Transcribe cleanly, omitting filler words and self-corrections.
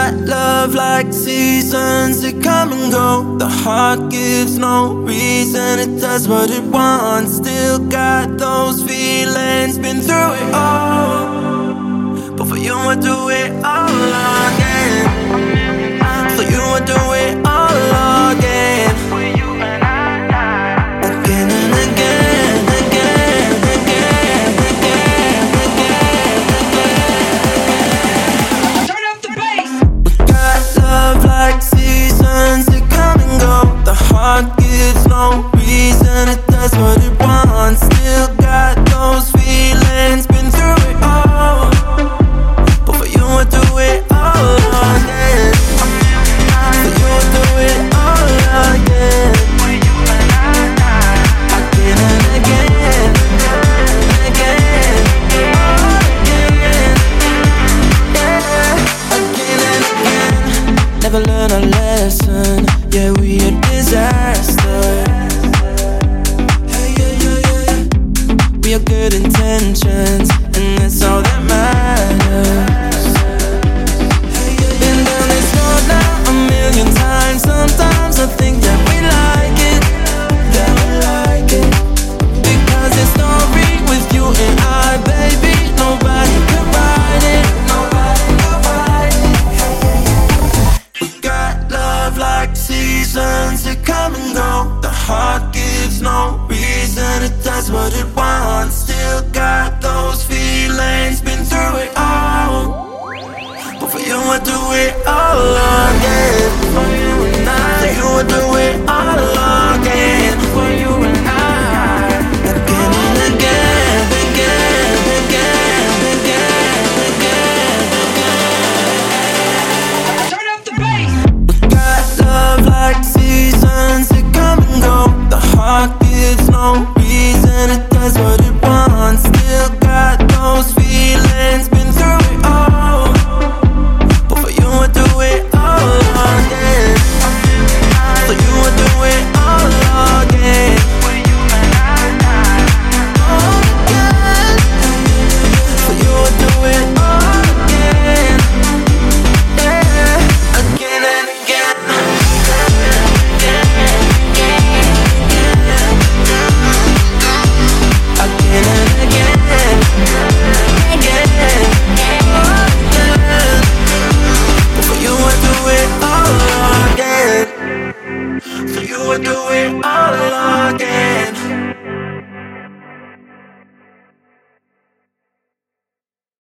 got love like seasons that come and go. The heart gives no reason, it does what it wants. Still got those feelings, been through it all. But for you I do it all again. For you I do it all again. Again and again, again, again, again, again. Turn up the bass. We got love like seasons that come and go. The heart gives no reason, it does what it wants. Still got those feelings, been through it all. But for you I do it all again. For you I do it all again. Again and again, again, again, yeah. Again and again. Never learn a lesson.